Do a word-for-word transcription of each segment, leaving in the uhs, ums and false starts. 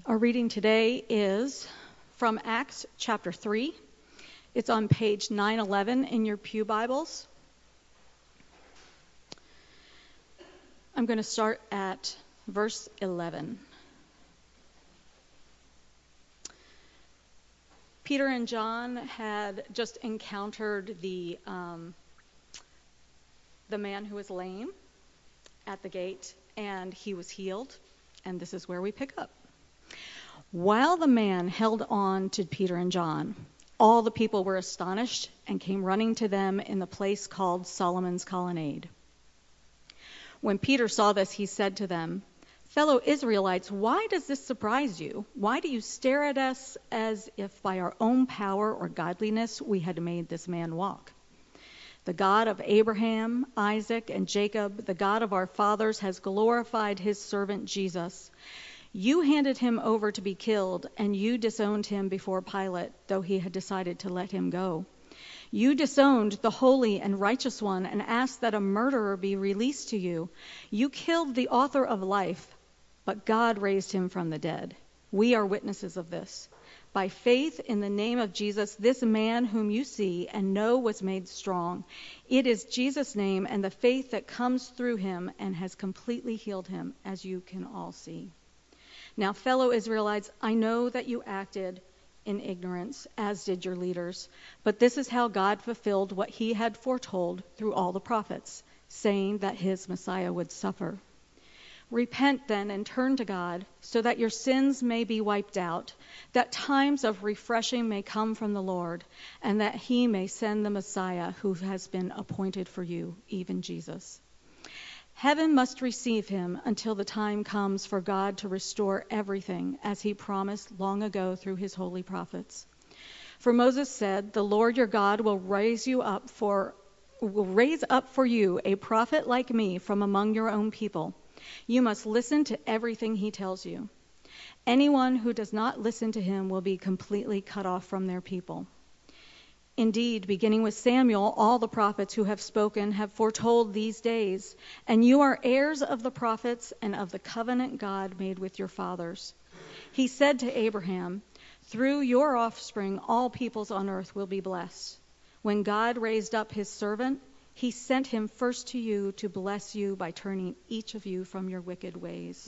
Our reading today is from Acts chapter three. It's on page nine eleven in your pew Bibles. I'm going to start at verse eleven. Peter and John had just encountered the um, the man who was lame at the gate, and he was healed. And this is where we pick up. While the man held on to Peter and John, all the people were astonished and came running to them in the place called Solomon's Colonnade. When Peter saw this, he said to them, "Fellow Israelites, why does this surprise you? Why do you stare at us as if by our own power or godliness we had made this man walk? The God of Abraham, Isaac, and Jacob, the God of our fathers, has glorified his servant Jesus. You handed him over to be killed, and you disowned him before Pilate, though he had decided to let him go. You disowned the holy and righteous one and asked that a murderer be released to you. You killed the author of life, but God raised him from the dead. We are witnesses of this. By faith in the name of Jesus, this man whom you see and know was made strong. It is Jesus' name and the faith that comes through him and has completely healed him, as you can all see. Now, fellow Israelites, I know that you acted in ignorance, as did your leaders. But this is how God fulfilled what he had foretold through all the prophets, saying that his Messiah would suffer. Repent then and turn to God, so that your sins may be wiped out, that times of refreshing may come from the Lord, and that he may send the Messiah who has been appointed for you, even Jesus. Heaven must receive him until the time comes for God to restore everything, as he promised long ago through his holy prophets. For Moses said, the Lord your God will raise you up for will raise up for you a prophet like me from among your own people. You must listen to everything he tells you. Anyone who does not listen to him will be completely cut off from their people. Indeed, beginning with Samuel, all the prophets who have spoken have foretold these days, and you are heirs of the prophets and of the covenant God made with your fathers. He said to Abraham, through your offspring all peoples on earth will be blessed. When God raised up his servant, he sent him first to you to bless you by turning each of you from your wicked ways."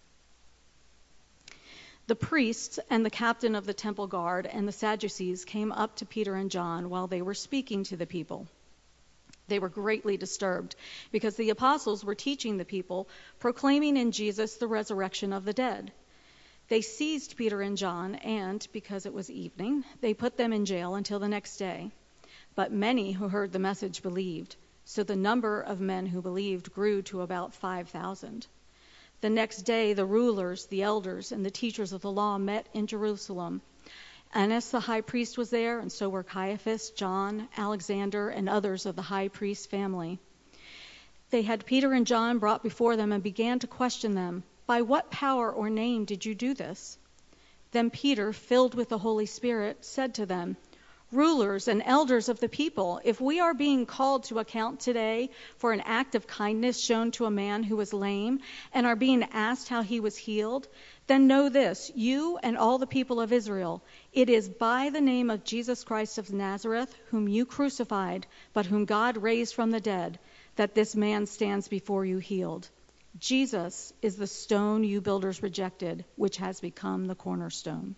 The priests and the captain of the temple guard and the Sadducees came up to Peter and John while they were speaking to the people. They were greatly disturbed because the apostles were teaching the people, proclaiming in Jesus the resurrection of the dead. They seized Peter and John and, because it was evening, they put them in jail until the next day. But many who heard the message believed, so the number of men who believed grew to about five thousand. The next day, the rulers, the elders, and the teachers of the law met in Jerusalem. Annas the high priest was there, and so were Caiaphas, John, Alexander, and others of the high priest's family. They had Peter and John brought before them and began to question them, "By what power or name did you do this?" Then Peter, filled with the Holy Spirit, said to them, "Rulers and elders of the people, if we are being called to account today for an act of kindness shown to a man who was lame and are being asked how he was healed, then know this, you and all the people of Israel, it is by the name of Jesus Christ of Nazareth, whom you crucified, but whom God raised from the dead, that this man stands before you healed. Jesus is the stone you builders rejected, which has become the cornerstone.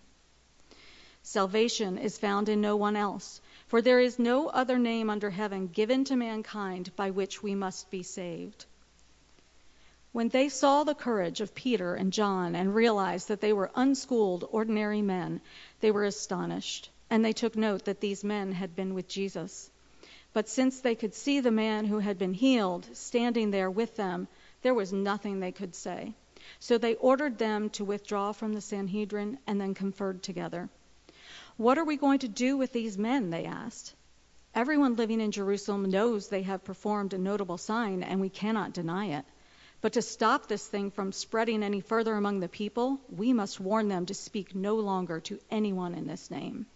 Salvation is found in no one else, for there is no other name under heaven given to mankind by which we must be saved." When they saw the courage of Peter and John and realized that they were unschooled, ordinary men, they were astonished, and they took note that these men had been with Jesus. But since they could see the man who had been healed standing there with them, there was nothing they could say. So they ordered them to withdraw from the Sanhedrin and then conferred together. "What are we going to do with these men?" they asked. "Everyone living in Jerusalem knows they have performed a notable sign, and we cannot deny it. But to stop this thing from spreading any further among the people, we must warn them to speak no longer to anyone in this name."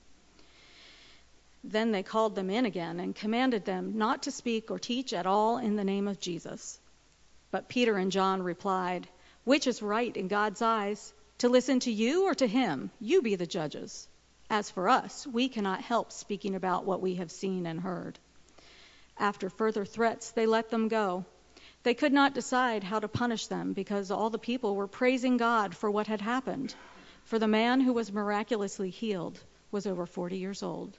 Then they called them in again and commanded them not to speak or teach at all in the name of Jesus. But Peter and John replied, "Which is right in God's eyes? To listen to you or to him? You be the judges. As for us, we cannot help speaking about what we have seen and heard." After further threats, they let them go. They could not decide how to punish them because all the people were praising God for what had happened. For the man who was miraculously healed was over forty years old.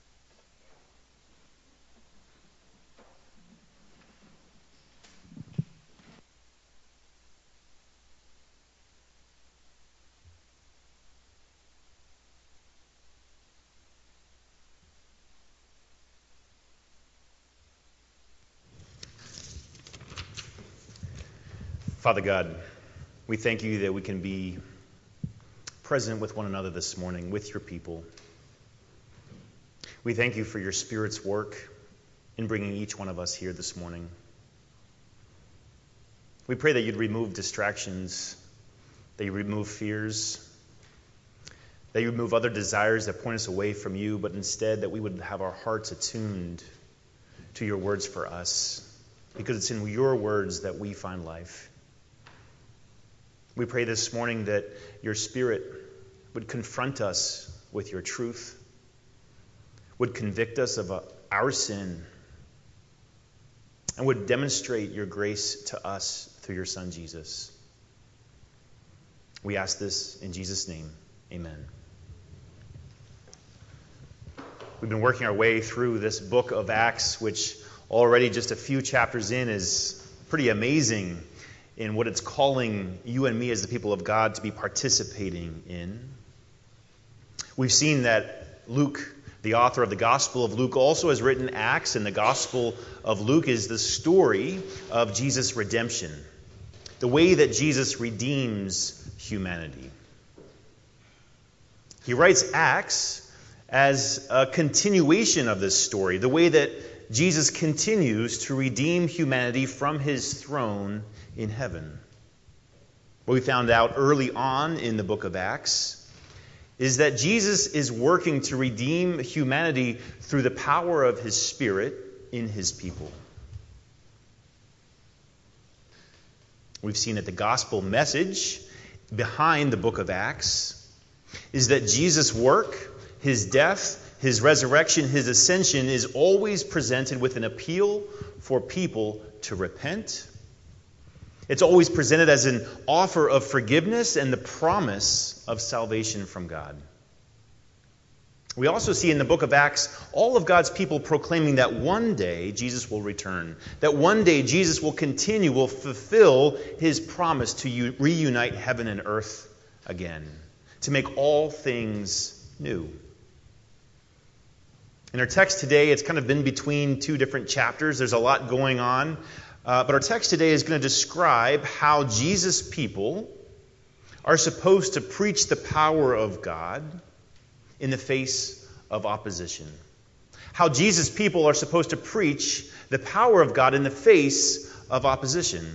Father God, we thank you that we can be present with one another this morning, with your people. We thank you for your Spirit's work in bringing each one of us here this morning. We pray that you'd remove distractions, that you remove fears, that you remove other desires that point us away from you, but instead that we would have our hearts attuned to your words for us, because it's in your words that we find life. We pray this morning that your Spirit would confront us with your truth, would convict us of uh, our sin, and would demonstrate your grace to us through your Son, Jesus. We ask this in Jesus' name. Amen. We've been working our way through this book of Acts, which already just a few chapters in is pretty amazing in what it's calling you and me as the people of God to be participating in. We've seen that Luke, the author of the Gospel of Luke, also has written Acts, and the Gospel of Luke is the story of Jesus' redemption, the way that Jesus redeems humanity. He writes Acts as a continuation of this story, the way that Jesus continues to redeem humanity from his throne in heaven. What we found out early on in the book of Acts is that Jesus is working to redeem humanity through the power of his Spirit in his people. We've seen that the gospel message behind the book of Acts is that Jesus' work, his death, his resurrection, his ascension is always presented with an appeal for people to repent. It's always presented as an offer of forgiveness and the promise of salvation from God. We also see in the book of Acts all of God's people proclaiming that one day Jesus will return, that one day Jesus will continue, will fulfill his promise to reunite heaven and earth again, to make all things new. In our text today, it's kind of been between two different chapters. There's a lot going on. Uh, but our text today is going to describe how Jesus' people are supposed to preach the power of God in the face of opposition. How Jesus' people are supposed to preach the power of God in the face of opposition.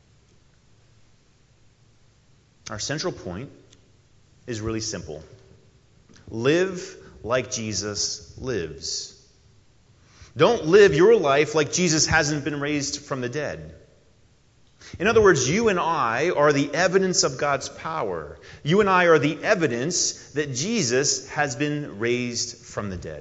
Our central point is really simple. Live like Jesus lives. Don't live your life like Jesus hasn't been raised from the dead. In other words, you and I are the evidence of God's power. You and I are the evidence that Jesus has been raised from the dead.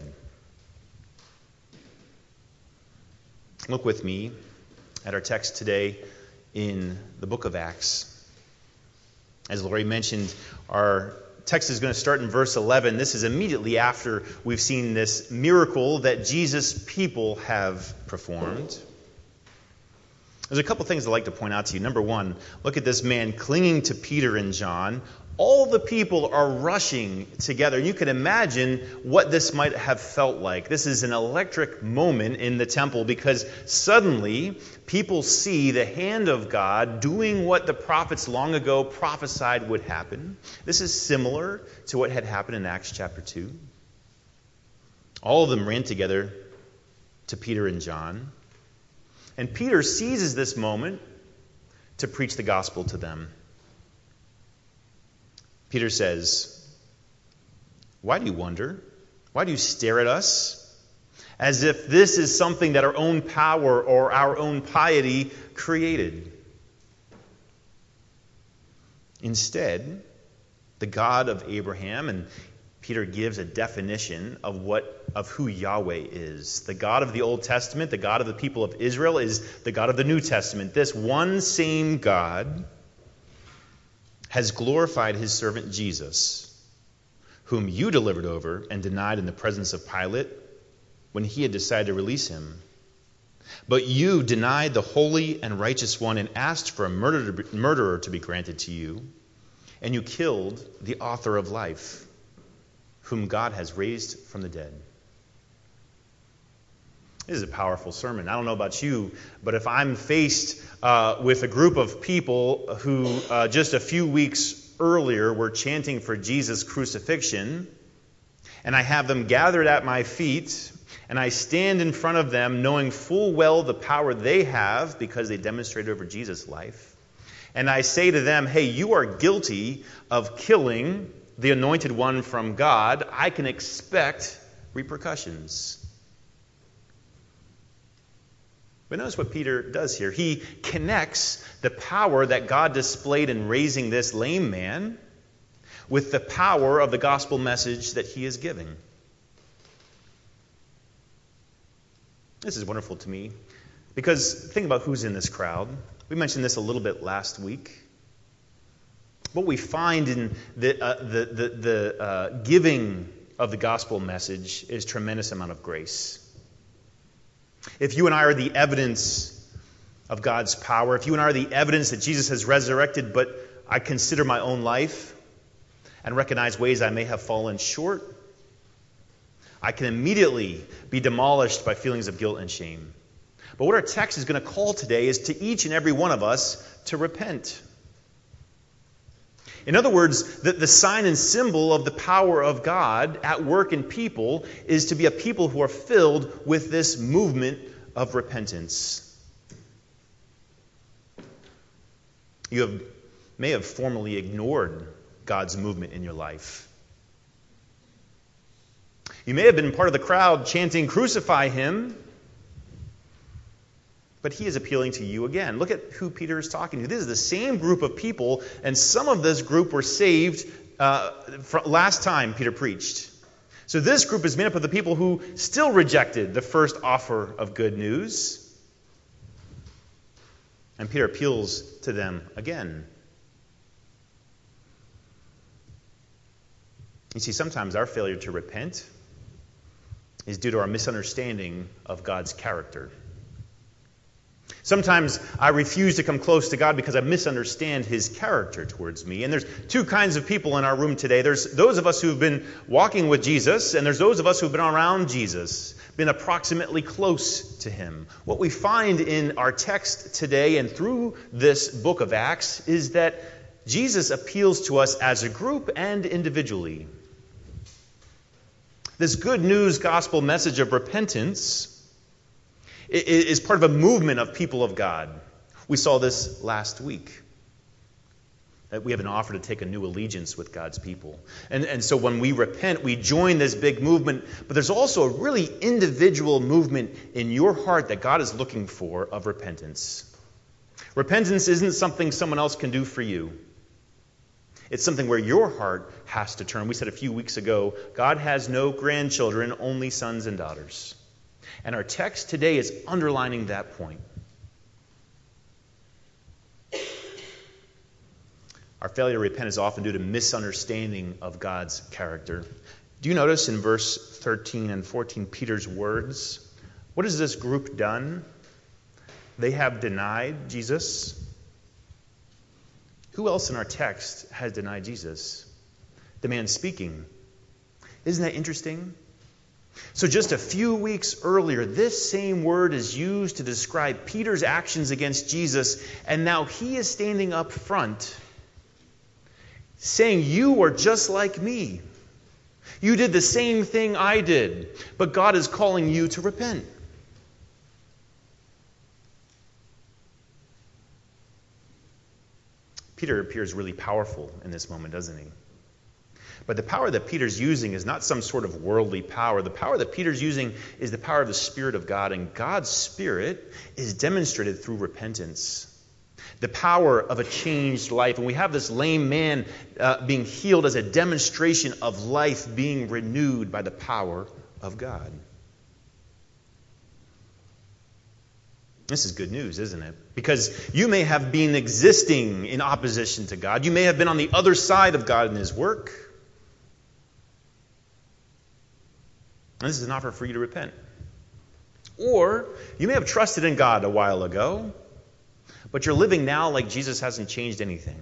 Look with me at our text today in the book of Acts. As Lori mentioned, our text is going to start in verse eleven. This is immediately after we've seen this miracle that Jesus' people have performed. There's a couple things I'd like to point out to you. Number one, look at this man clinging to Peter and John. All the people are rushing together. You can imagine what this might have felt like. This is an electric moment in the temple because suddenly people see the hand of God doing what the prophets long ago prophesied would happen. This is similar to what had happened in Acts chapter two. All of them ran together to Peter and John. And Peter seizes this moment to preach the gospel to them. Peter says, "Why do you wonder? Why do you stare at us? As if this is something that our own power or our own piety created. Instead, the God of Abraham, and Peter gives a definition of what of who Yahweh is. The God of the Old Testament, the God of the people of Israel, is the God of the New Testament. This one same God has glorified his servant Jesus, whom you delivered over and denied in the presence of Pilate when he had decided to release him. But you denied the holy and righteous one and asked for a murderer to be granted to you, and you killed the author of life, whom God has raised from the dead. This is a powerful sermon. I don't know about you, but if I'm faced uh, with a group of people who uh, just a few weeks earlier were chanting for Jesus' crucifixion, and I have them gathered at my feet, and I stand in front of them knowing full well the power they have because they demonstrated over Jesus' life, and I say to them, hey, you are guilty of killing the anointed one from God, I can expect repercussions. But notice what Peter does here. He connects the power that God displayed in raising this lame man with the power of the gospel message that he is giving. This is wonderful to me because think about who's in this crowd. We mentioned this a little bit last week. What we find in the, uh, the, the, the uh, giving of the gospel message is a tremendous amount of grace. If you and I are the evidence of God's power, if you and I are the evidence that Jesus has resurrected, but I consider my own life and recognize ways I may have fallen short, I can immediately be demolished by feelings of guilt and shame. But what our text is going to call today is to each and every one of us to repent. In other words, the, the sign and symbol of the power of God at work in people is to be a people who are filled with this movement of repentance. You have, may have formerly ignored God's movement in your life. You may have been part of the crowd chanting, "Crucify him," but he is appealing to you again. Look at who Peter is talking to. This is the same group of people, and some of this group were saved uh, last time Peter preached. So this group is made up of the people who still rejected the first offer of good news. And Peter appeals to them again. You see, sometimes our failure to repent is due to our misunderstanding of God's character. Sometimes I refuse to come close to God because I misunderstand his character towards me. And there's two kinds of people in our room today. There's those of us who've been walking with Jesus, and there's those of us who've been around Jesus, been approximately close to him. What we find in our text today and through this book of Acts is that Jesus appeals to us as a group and individually. This good news gospel message of repentance is part of a movement of people of God. We saw this last week. That we have an offer to take a new allegiance with God's people. And, and so when we repent, we join this big movement. But there's also a really individual movement in your heart that God is looking for of repentance. Repentance isn't something someone else can do for you. It's something where your heart has to turn. We said a few weeks ago, God has no grandchildren, only sons and daughters. And our text today is underlining that point. Our failure to repent is often due to misunderstanding of God's character. Do you notice in verse thirteen and fourteen Peter's words? What has this group done? They have denied Jesus. Who else in our text has denied Jesus? The man speaking. Isn't that interesting? So just a few weeks earlier, this same word is used to describe Peter's actions against Jesus, and now he is standing up front saying, "You are just like me. You did the same thing I did, but God is calling you to repent." Peter appears really powerful in this moment, doesn't he? But the power that Peter's using is not some sort of worldly power. The power that Peter's using is the power of the Spirit of God, and God's Spirit is demonstrated through repentance. The power of a changed life. And we have this lame man uh, being healed as a demonstration of life being renewed by the power of God. This is good news, isn't it? Because you may have been existing in opposition to God. You may have been on the other side of God and His work. And this is an offer for you to repent. Or you may have trusted in God a while ago, but you're living now like Jesus hasn't changed anything.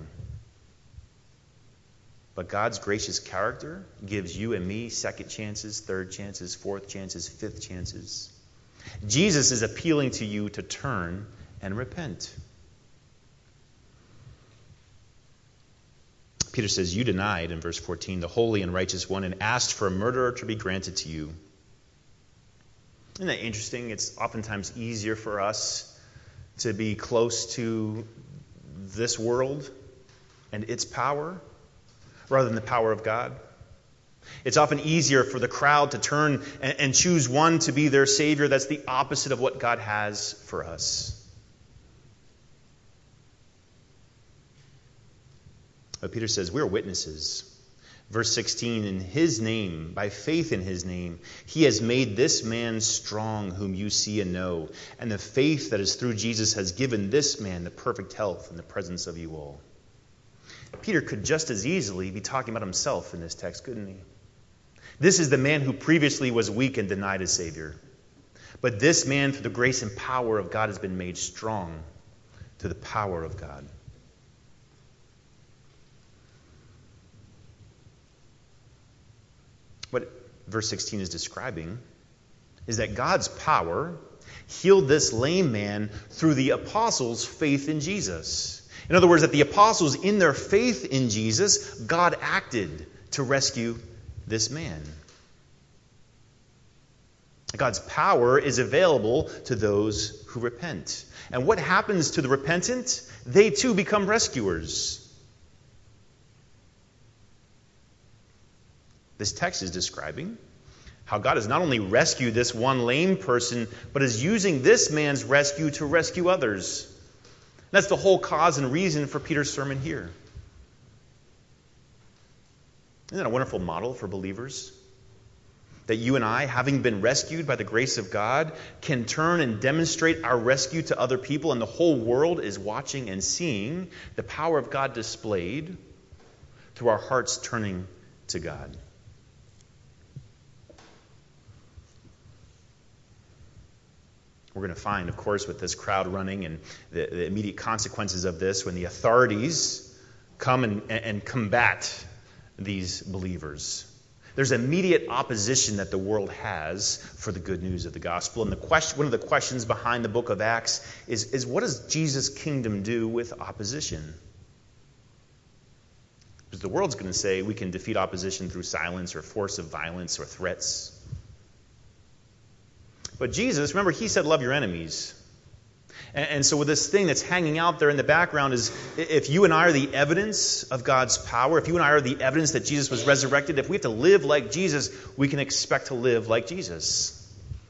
But God's gracious character gives you and me second chances, third chances, fourth chances, fifth chances. Jesus is appealing to you to turn and repent. Peter says, you denied, in verse fourteen, the holy and righteous one and asked for a murderer to be granted to you. Isn't that interesting? It's oftentimes easier for us to be close to this world and its power rather than the power of God. It's often easier for the crowd to turn and, and choose one to be their Savior that's the opposite of what God has for us. But Peter says, we're witnesses. Verse sixteen, in His name, by faith in His name, He has made this man strong whom you see and know. And the faith that is through Jesus has given this man the perfect health in the presence of you all. Peter could just as easily be talking about himself in this text, couldn't he? This is the man who previously was weak and denied his Savior. But this man, through the grace and power of God, has been made strong to the power of God. What verse sixteen is describing is that God's power healed this lame man through the apostles' faith in Jesus. In other words, that the apostles, in their faith in Jesus, God acted to rescue this man. God's power is available to those who repent. And what happens to the repentant? They too become rescuers. This text is describing how God has not only rescued this one lame person, but is using this man's rescue to rescue others. That's the whole cause and reason for Peter's sermon here. Isn't that a wonderful model for believers? That you and I, having been rescued by the grace of God, can turn and demonstrate our rescue to other people, and the whole world is watching and seeing the power of God displayed through our hearts turning to God. We're going to find, of course, with this crowd running and the, the immediate consequences of this, when the authorities come and, and combat these believers. There's immediate opposition that the world has for the good news of the gospel. And the question, one of the questions behind the book of Acts is, is what does Jesus' kingdom do with opposition? Because the world's going to say we can defeat opposition through silence or force of violence or threats. But Jesus, remember, He said, love your enemies. And, and so with this thing that's hanging out there in the background is, if you and I are the evidence of God's power, if you and I are the evidence that Jesus was resurrected, if we have to live like Jesus, we can expect to live like Jesus.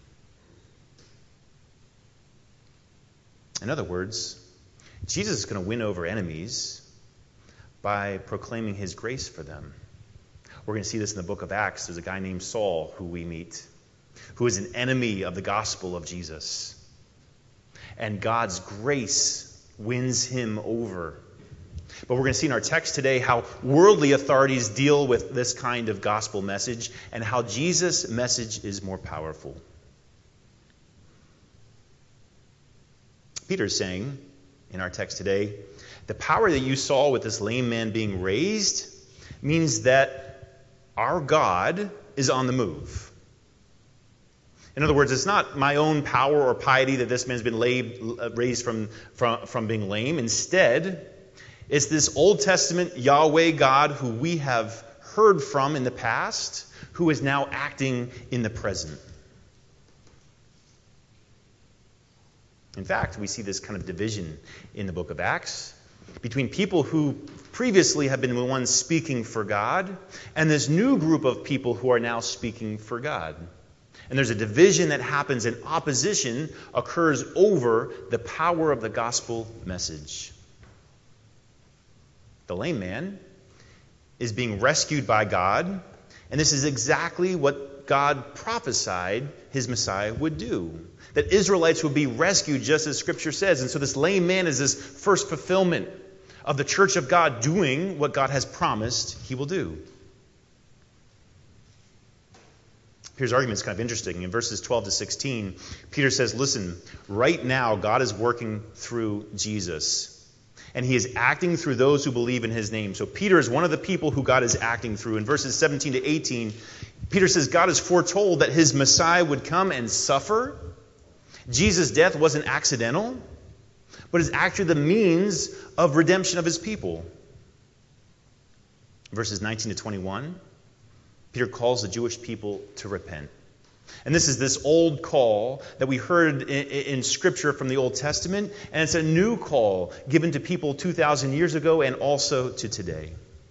In other words, Jesus is going to win over enemies by proclaiming His grace for them. We're going to see this in the book of Acts. There's a guy named Saul who we meet, who is an enemy of the gospel of Jesus. And God's grace wins him over. But we're going to see in our text today how worldly authorities deal with this kind of gospel message and how Jesus' message is more powerful. Peter's saying in our text today, the power that you saw with this lame man being raised means that our God is on the move. In other words, it's not my own power or piety that this man's been laid, raised from, from, from being lame. Instead, it's this Old Testament Yahweh God who we have heard from in the past, who is now acting in the present. In fact, we see this kind of division in the book of Acts between people who previously have been the ones speaking for God and this new group of people who are now speaking for God. And there's a division that happens, and opposition occurs over the power of the gospel message. The lame man is being rescued by God, and this is exactly what God prophesied his Messiah would do. That Israelites would be rescued just as Scripture says. And so this lame man is this first fulfillment of the church of God doing what God has promised he will do. Peter's argument is kind of interesting. In verses twelve to sixteen, Peter says, listen, right now God is working through Jesus. And he is acting through those who believe in his name. So Peter is one of the people who God is acting through. In verses seventeen to eighteen, Peter says God has foretold that his Messiah would come and suffer. Jesus' death wasn't accidental, but is actually the means of redemption of his people. Verses nineteen to twenty-one, Peter calls the Jewish people to repent. And this is this old call that we heard in, in Scripture from the Old Testament, and it's a new call given to people two thousand years ago and also to today.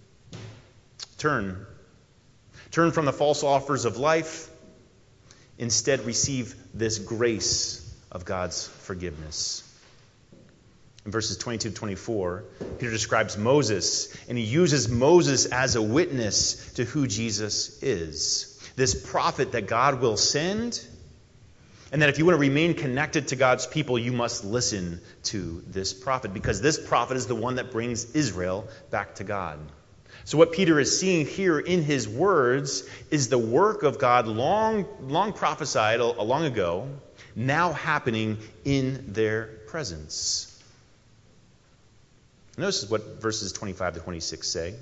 Turn. Turn from the false offers of life. Instead, receive this grace of God's forgiveness. In verses twenty-two to twenty-four, Peter describes Moses, and he uses Moses as a witness to who Jesus is. This prophet that God will send, and that if you want to remain connected to God's people, you must listen to this prophet, because this prophet is the one that brings Israel back to God. So what Peter is seeing here in his words is the work of God long, long prophesied long ago, now happening in their presence. Notice what verses twenty-five to twenty-six say.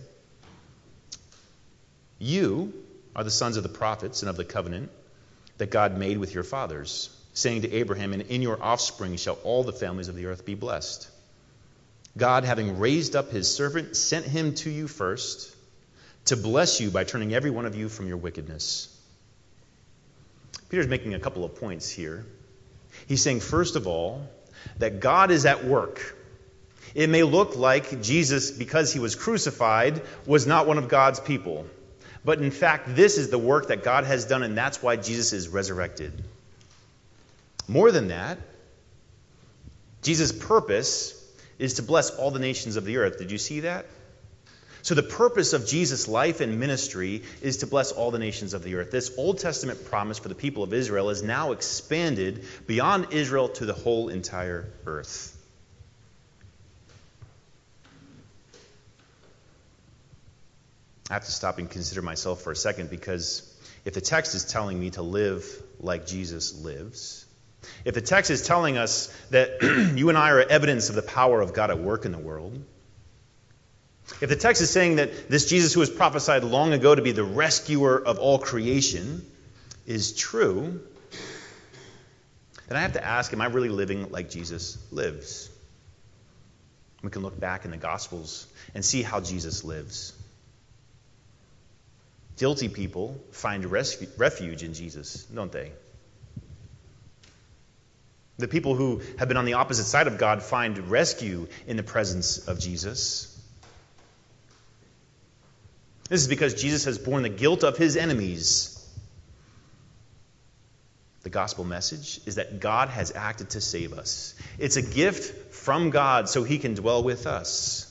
You are the sons of the prophets and of the covenant that God made with your fathers, saying to Abraham, and in your offspring shall all the families of the earth be blessed. God, having raised up his servant, sent him to you first to bless you by turning every one of you from your wickedness. Peter's making a couple of points here. He's saying, first of all, that God is at work. It may look like Jesus, because he was crucified, was not one of God's people. But in fact, this is the work that God has done, and that's why Jesus is resurrected. More than that, Jesus' purpose is to bless all the nations of the earth. Did you see that? So the purpose of Jesus' life and ministry is to bless all the nations of the earth. This Old Testament promise for the people of Israel is now expanded beyond Israel to the whole entire earth. I have to stop and consider myself for a second, because if the text is telling me to live like Jesus lives, if the text is telling us that you and I are evidence of the power of God at work in the world, if the text is saying that this Jesus who was prophesied long ago to be the rescuer of all creation is true, then I have to ask, am I really living like Jesus lives? We can look back in the Gospels and see how Jesus lives. Guilty people find rescue, refuge in Jesus, don't they? The people who have been on the opposite side of God find rescue in the presence of Jesus. This is because Jesus has borne the guilt of his enemies. The gospel message is that God has acted to save us. It's a gift from God so he can dwell with us.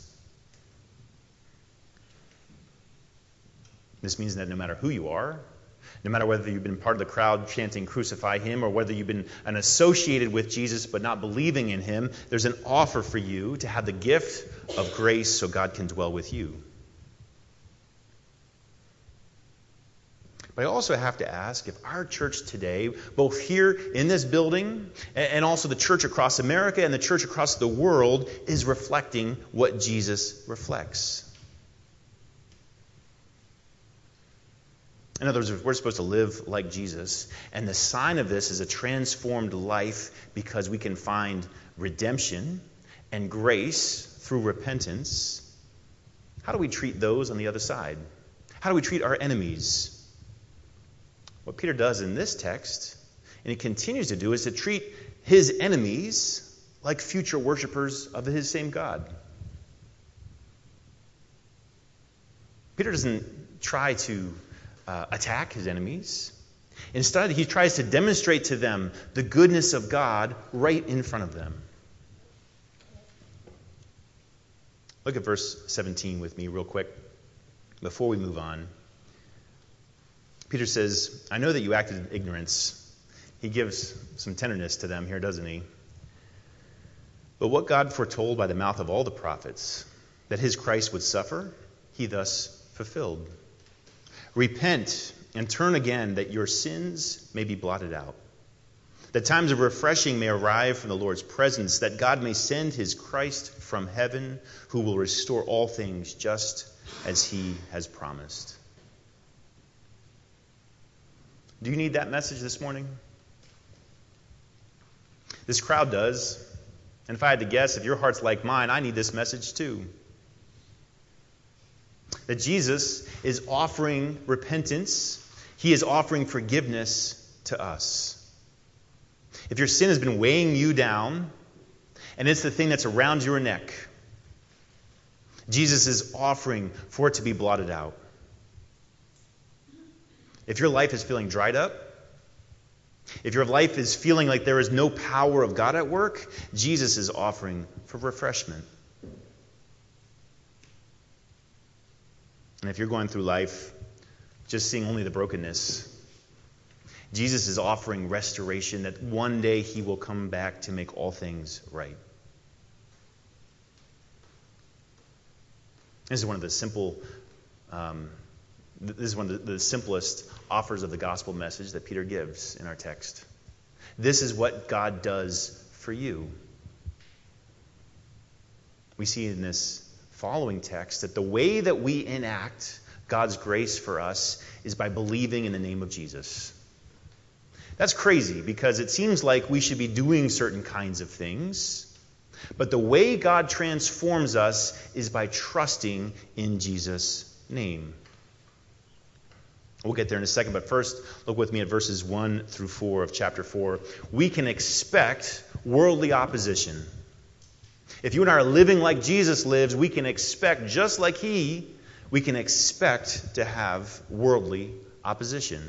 This means that no matter who you are, no matter whether you've been part of the crowd chanting crucify him, or whether you've been an associated with Jesus but not believing in him, there's an offer for you to have the gift of grace so God can dwell with you. But I also have to ask if our church today, both here in this building and also the church across America and the church across the world, is reflecting what Jesus reflects. In other words, we're supposed to live like Jesus, and the sign of this is a transformed life, because we can find redemption and grace through repentance. How do we treat those on the other side? How do we treat our enemies? What Peter does in this text, and he continues to do, is to treat his enemies like future worshipers of his same God. Peter doesn't try to uh, attack his enemies. Instead, he tries to demonstrate to them the goodness of God right in front of them. Look at verse seventeen with me real quick before we move on. Peter says, I know that you acted in ignorance. He gives some tenderness to them here, doesn't he? But what God foretold by the mouth of all the prophets, that his Christ would suffer, he thus fulfilled. Repent and turn again, that your sins may be blotted out, that times of refreshing may arrive from the Lord's presence, that God may send his Christ from heaven, who will restore all things just as he has promised. Do you need that message this morning? This crowd does. And if I had to guess, if your heart's like mine, I need this message too. That Jesus is offering repentance. He is offering forgiveness to us. If your sin has been weighing you down, and it's the thing that's around your neck, Jesus is offering for it to be blotted out. If your life is feeling dried up, if your life is feeling like there is no power of God at work, Jesus is offering for refreshment. And if you're going through life just seeing only the brokenness, Jesus is offering restoration, that one day he will come back to make all things right. This is one of the simple, um, this is one of the, the simplest offers of the gospel message that Peter gives in our text. This is what God does for you. We see in this following text that the way that we enact God's grace for us is by believing in the name of Jesus. That's crazy, because it seems like we should be doing certain kinds of things, but the way God transforms us is by trusting in Jesus' name. We'll get there in a second, but first, look with me at verses one through four of chapter four. We can expect worldly opposition. If you and I are living like Jesus lives, we can expect, just like he, we can expect to have worldly opposition.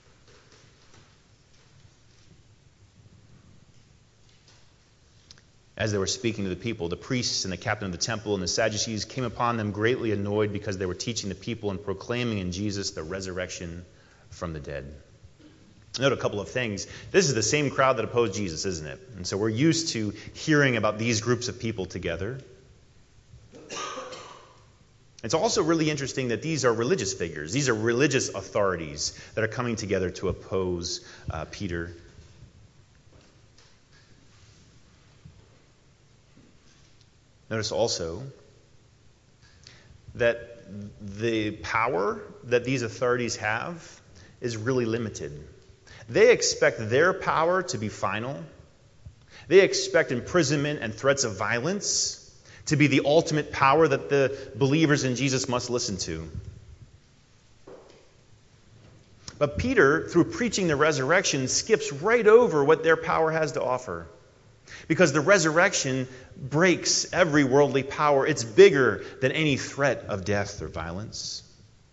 As they were speaking to the people, the priests and the captain of the temple and the Sadducees came upon them greatly annoyed because they were teaching the people and proclaiming in Jesus the resurrection from the dead. Note a couple of things. This is the same crowd that opposed Jesus, isn't it? And so we're used to hearing about these groups of people together. It's also really interesting that these are religious figures. These are religious authorities that are coming together to oppose uh, Peter. Notice also that the power that these authorities have is really limited. They expect their power to be final. They expect imprisonment and threats of violence to be the ultimate power that the believers in Jesus must listen to. But Peter, through preaching the resurrection, skips right over what their power has to offer. Because the resurrection breaks every worldly power. It's bigger than any threat of death or violence.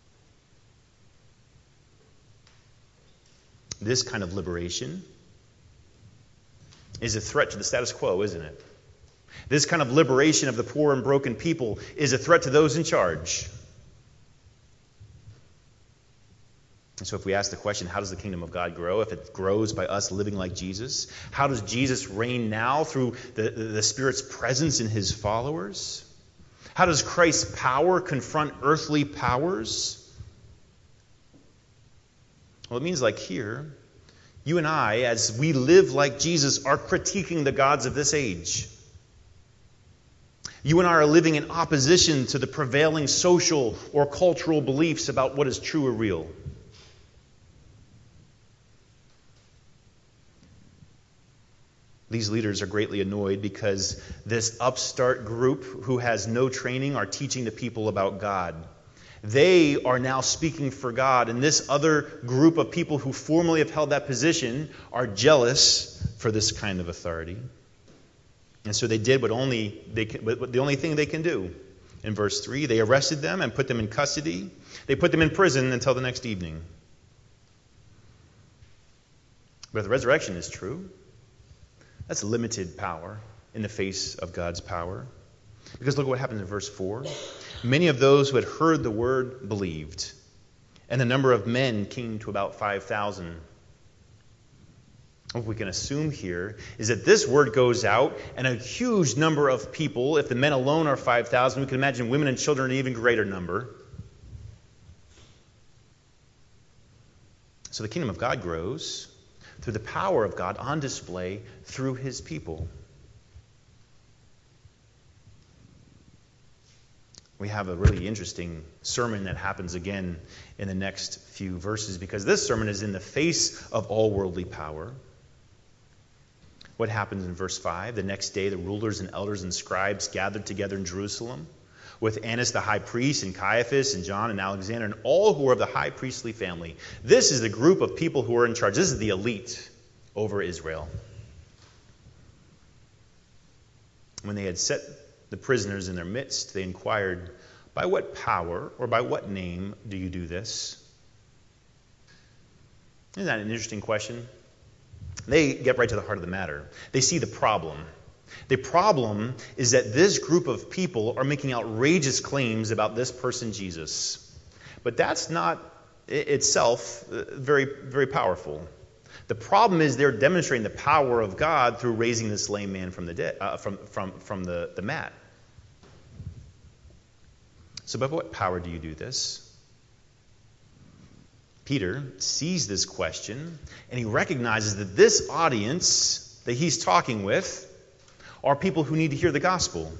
This kind of liberation is a threat to the status quo, isn't it? This kind of liberation of the poor and broken people is a threat to those in charge. And so if we ask the question, how does the kingdom of God grow? If it grows by us living like Jesus, how does Jesus reign now through the, the Spirit's presence in his followers? How does Christ's power confront earthly powers? Well, it means like here, you and I, as we live like Jesus, are critiquing the gods of this age. You and I are living in opposition to the prevailing social or cultural beliefs about what is true or real. These leaders are greatly annoyed because this upstart group who has no training are teaching the people about God. They are now speaking for God, and this other group of people who formerly have held that position are jealous for this kind of authority. And so they did what only they can, what the only thing they can do. In verse three, they arrested them and put them in custody. They put them in prison until the next evening. But if the resurrection is true, that's limited power in the face of God's power. Because look what happens in verse four. Many of those who had heard the word believed, and the number of men came to about five thousand. What we can assume here is that this word goes out, and a huge number of people, if the men alone are five thousand, we can imagine women and children an even greater number. So the kingdom of God grows through the power of God on display through his people. We have a really interesting sermon that happens again in the next few verses, because this sermon is in the face of all worldly power. What happens in verse five? The next day, the rulers and elders and scribes gathered together in Jerusalem with Annas the high priest and Caiaphas and John and Alexander and all who were of the high priestly family. This is the group of people who are in charge. This is the elite over Israel. When they had set the prisoners in their midst, they inquired, "By what power or by what name do you do this?" Isn't that an interesting question? They get right to the heart of the matter. They see the problem. The problem is that this group of people are making outrageous claims about this person, Jesus. But that's not itself very, very powerful. The problem is they're demonstrating the power of God through raising this lame man from the dead, uh, from from from the, the mat. So by what power do you do this? Peter sees this question, and he recognizes that this audience that he's talking with are people who need to hear the gospel.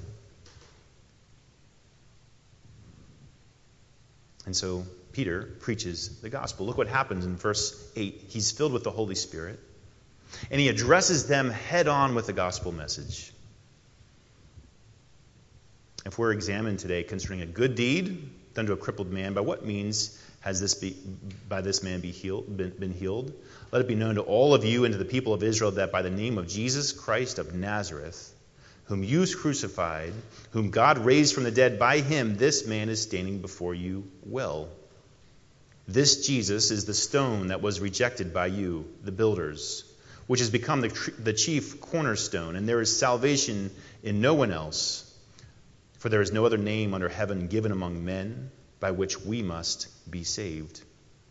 And so Peter preaches the gospel. Look what happens in verse eight. He's filled with the Holy Spirit, and he addresses them head on with the gospel message. If we're examined today concerning a good deed done to a crippled man, by what means has this be, by this man be healed, been, been healed? Let it be known to all of you and to the people of Israel that by the name of Jesus Christ of Nazareth, whom you crucified, whom God raised from the dead, by him this man is standing before you well. This Jesus is the stone that was rejected by you, the builders, which has become the, the chief cornerstone, and there is salvation in no one else, for there is no other name under heaven given among men by which we must be saved.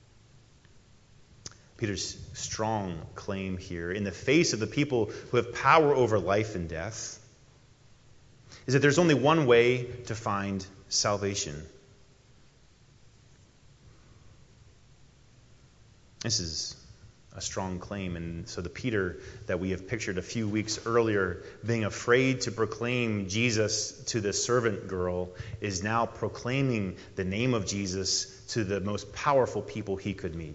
Peter's strong claim here, in the face of the people who have power over life and death, is that there's only one way to find salvation. This is a strong claim, and so the Peter that we have pictured a few weeks earlier being afraid to proclaim Jesus to the servant girl is now proclaiming the name of Jesus to the most powerful people he could meet.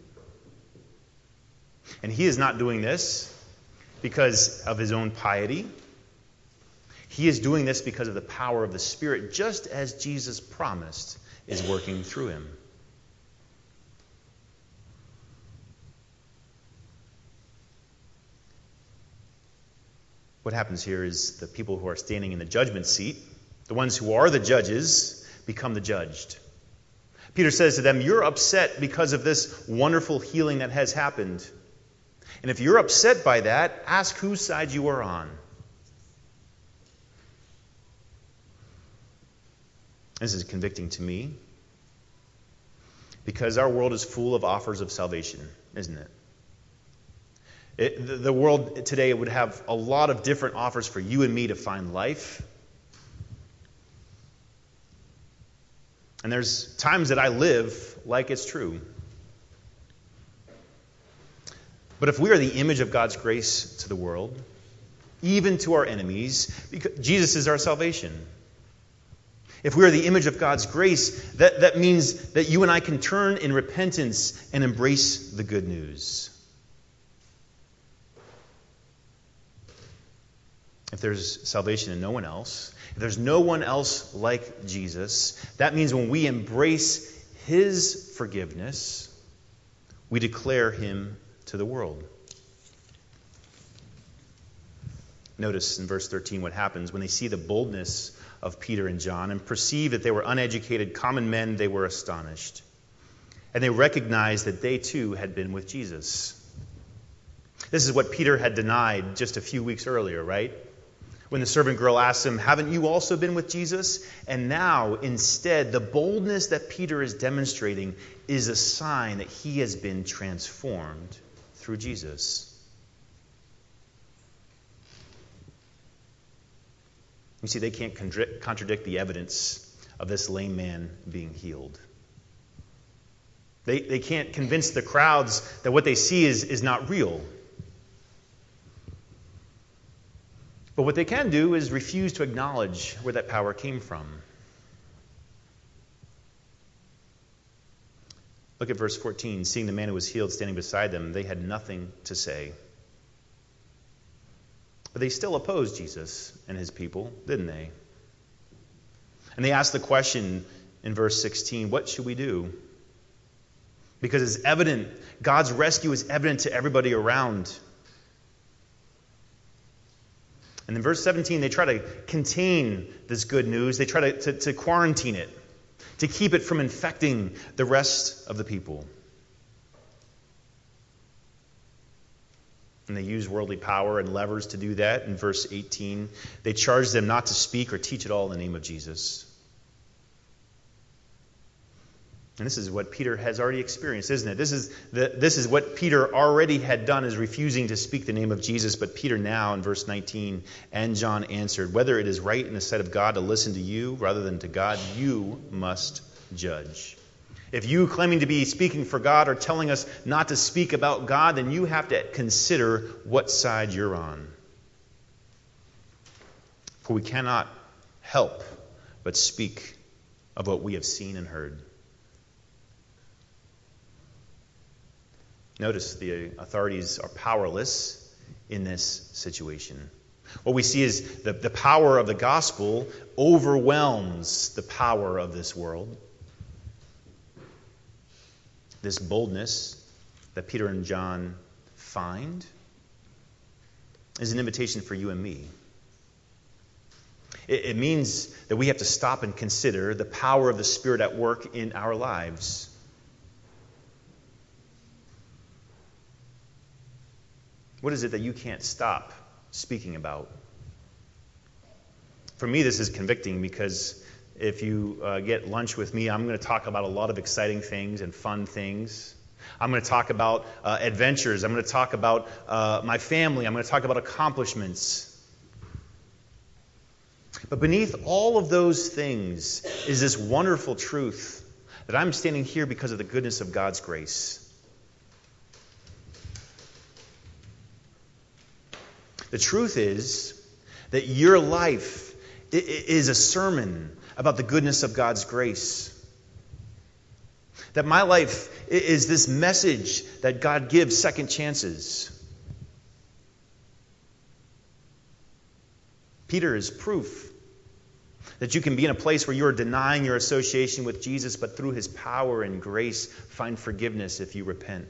And he is not doing this because of his own piety. He is doing this because of the power of the Spirit, just as Jesus promised is working through him. What happens here is the people who are standing in the judgment seat, the ones who are the judges, become the judged. Peter says to them, you're upset because of this wonderful healing that has happened. And if you're upset by that, ask whose side you are on. This is convicting to me, because our world is full of offers of salvation, isn't it? It, the, the world today would have a lot of different offers for you and me to find life. And there's times that I live like it's true. But if we are the image of God's grace to the world, even to our enemies, because Jesus is our salvation. If we are the image of God's grace, that, that means that you and I can turn in repentance and embrace the good news. If there's salvation in no one else, if there's no one else like Jesus, that means when we embrace his forgiveness, we declare him to the world. Notice in verse thirteen what happens when they see the boldness of Peter and John and perceive that they were uneducated, common men. They were astonished. And they recognized that they too had been with Jesus. This is what Peter had denied just a few weeks earlier, right? When the servant girl asks him, haven't you also been with Jesus? And now, instead, the boldness that Peter is demonstrating is a sign that he has been transformed through Jesus. You see, they can't contradict the evidence of this lame man being healed. They, they can't convince the crowds that what they see is, is not real. But what they can do is refuse to acknowledge where that power came from. Look at verse fourteen. Seeing the man who was healed standing beside them, they had nothing to say. But they still opposed Jesus and his people, didn't they? And they asked the question in verse sixteen, what should we do? Because it's evident, God's rescue is evident to everybody around. And in verse seventeen, they try to contain this good news. They try to, to, to quarantine it, to keep it from infecting the rest of the people. And they use worldly power and levers to do that. In verse eighteen, they charge them not to speak or teach at all in the name of Jesus. And this is what Peter has already experienced, isn't it? This is the, this is what Peter already had done, is refusing to speak the name of Jesus. But Peter now, in verse nineteen, and John answered, whether it is right in the sight of God to listen to you rather than to God, you must judge. If you, claiming to be speaking for God, are telling us not to speak about God, then you have to consider what side you're on. For we cannot help but speak of what we have seen and heard. Notice the authorities are powerless in this situation. What we see is the, the power of the gospel overwhelms the power of this world. This boldness that Peter and John find is an invitation for you and me. It, it means that we have to stop and consider the power of the Spirit at work in our lives. What is it that you can't stop speaking about? For me, this is convicting because if you uh, get lunch with me, I'm going to talk about a lot of exciting things and fun things. I'm going to talk about uh, adventures. I'm going to talk about uh, my family. I'm going to talk about accomplishments. But beneath all of those things is this wonderful truth that I'm standing here because of the goodness of God's grace. The truth is that your life is a sermon about the goodness of God's grace. That my life is this message that God gives second chances. Peter is proof that you can be in a place where you are denying your association with Jesus, but through his power and grace find forgiveness if you repent.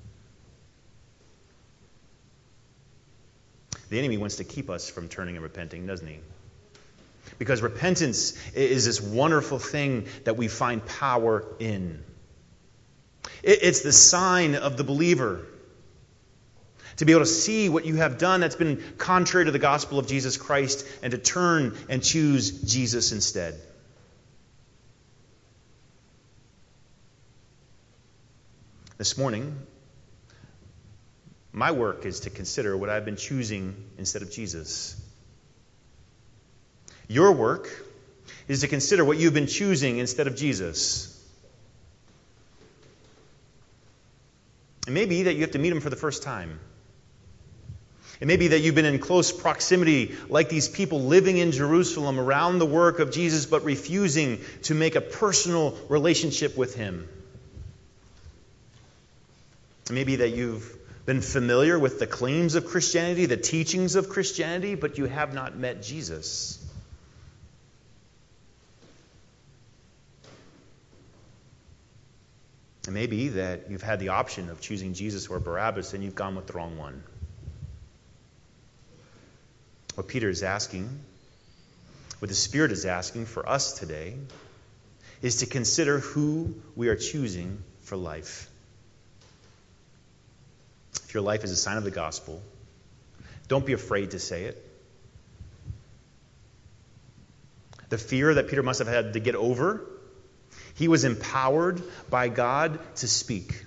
The enemy wants to keep us from turning and repenting, doesn't he? Because repentance is this wonderful thing that we find power in. It's the sign of the believer. To be able to see what you have done that's been contrary to the gospel of Jesus Christ and to turn and choose Jesus instead. This morning, my work is to consider what I've been choosing instead of Jesus. Your work is to consider what you've been choosing instead of Jesus. It may be that you have to meet him for the first time. It may be that you've been in close proximity like these people living in Jerusalem around the work of Jesus, but refusing to make a personal relationship with him. It may be that you've been familiar with the claims of Christianity, the teachings of Christianity, but you have not met Jesus. It may be that you've had the option of choosing Jesus or Barabbas and you've gone with the wrong one. What Peter is asking, what the Spirit is asking for us today, is to consider who we are choosing for life. If your life is a sign of the gospel, don't be afraid to say it. the fear that Peter must have had to get over, he was empowered by God to speak.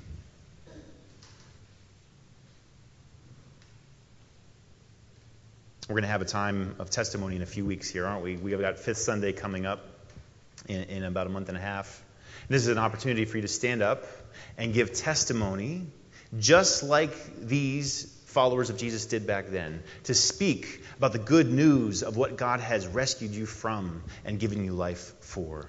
We're going to have a time of testimony in a few weeks here, aren't we? We've got Fifth Sunday coming up in, in about a month and a half. This is an opportunity for you to stand up and give testimony just like these followers of Jesus did back then, to speak about the good news of what God has rescued you from and given you life for.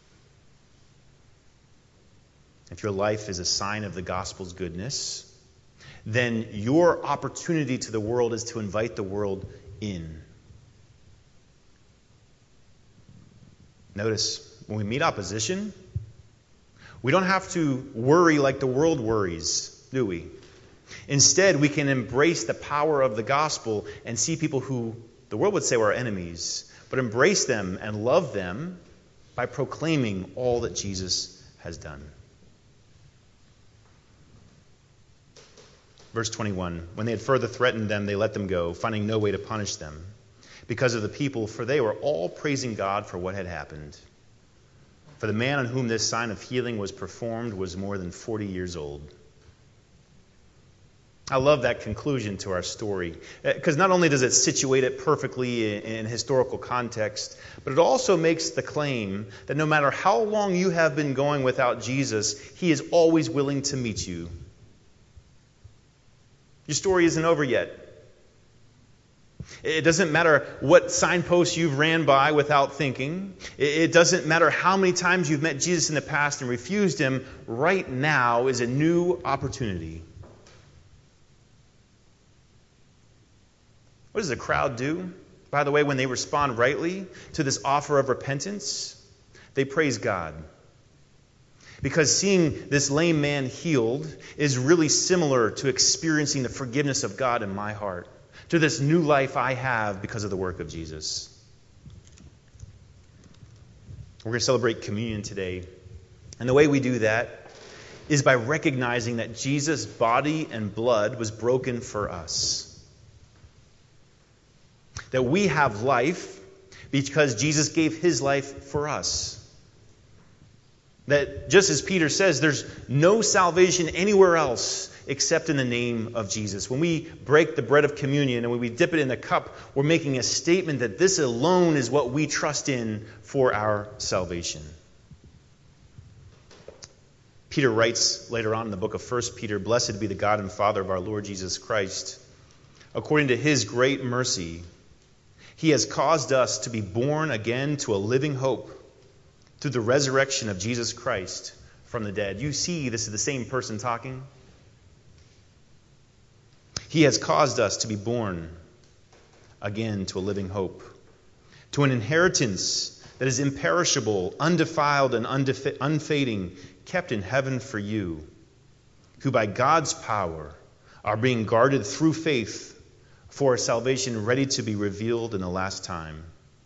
If your life is a sign of the gospel's goodness, then your opportunity to the world is to invite the world in. Notice, when we meet opposition, we don't have to worry like the world worries, do we? Instead, we can embrace the power of the gospel and see people who the world would say were our enemies, but embrace them and love them by proclaiming all that Jesus has done. Verse twenty-one, when they had further threatened them, they let them go, finding no way to punish them because of the people, for they were all praising God for what had happened. For the man on whom this sign of healing was performed was more than forty years old. I love that conclusion to our story, because not only does it situate it perfectly in, in historical context, but it also makes the claim that no matter how long you have been going without Jesus, he is always willing to meet you. Your story isn't over yet. It doesn't matter what signposts you've ran by without thinking. It doesn't matter how many times you've met Jesus in the past and refused him. Right now is a new opportunity. What does the crowd do, by the way, when they respond rightly to this offer of repentance? They praise God. Because seeing this lame man healed is really similar to experiencing the forgiveness of God in my heart, to this new life I have because of the work of Jesus. We're going to celebrate communion today. And the way we do that is by recognizing that Jesus' body and blood was broken for us. That we have life because Jesus gave his life for us. That just as Peter says, there's no salvation anywhere else except in the name of Jesus. When we break the bread of communion and when we dip it in the cup, we're making a statement that this alone is what we trust in for our salvation. Peter writes later on in the book of First Peter, "Blessed be the God and Father of our Lord Jesus Christ. According to his great mercy, he has caused us to be born again to a living hope through the resurrection of Jesus Christ from the dead." You see, this is the same person talking. He has caused us to be born again to a living hope, to an inheritance that is imperishable, undefiled, and undefi- unfading, kept in heaven for you, who by God's power are being guarded through faith for a salvation ready to be revealed in the last time.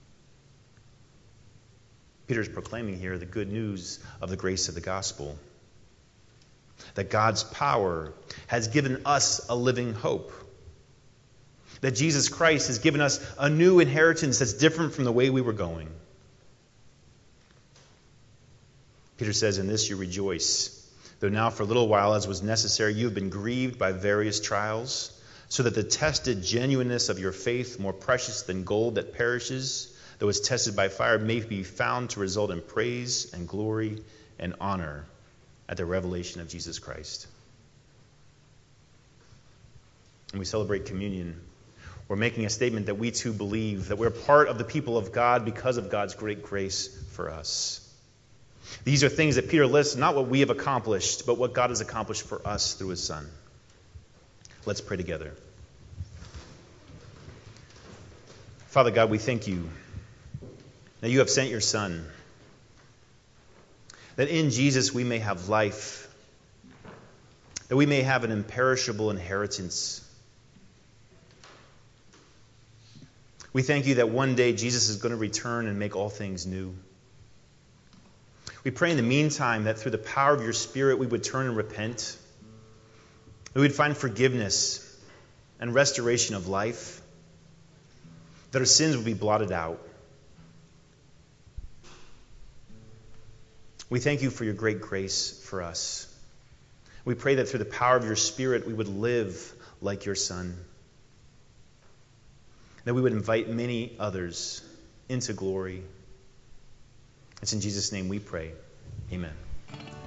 Peter's proclaiming here the good news of the grace of the gospel. That God's power has given us a living hope. That Jesus Christ has given us a new inheritance that's different from the way we were going. Peter says, "In this you rejoice, though now for a little while, as was necessary, you have been grieved by various trials, so that the tested genuineness of your faith, more precious than gold that perishes, though it's tested by fire, may be found to result in praise and glory and honor at the revelation of Jesus Christ." When we celebrate communion, we're making a statement that we too believe that we're part of the people of God because of God's great grace for us. These are things that Peter lists, not what we have accomplished, but what God has accomplished for us through his Son. Let's pray together. Father God, we thank you that you have sent your Son, that in Jesus we may have life, that we may have an imperishable inheritance. We thank you that one day Jesus is going to return and make all things new. We pray in the meantime that through the power of your Spirit we would turn and repent, that we would find forgiveness and restoration of life, that our sins would be blotted out. We thank you for your great grace for us. We pray that through the power of your Spirit, we would live like your Son, that we would invite many others into glory. It's in Jesus' name we pray. Amen.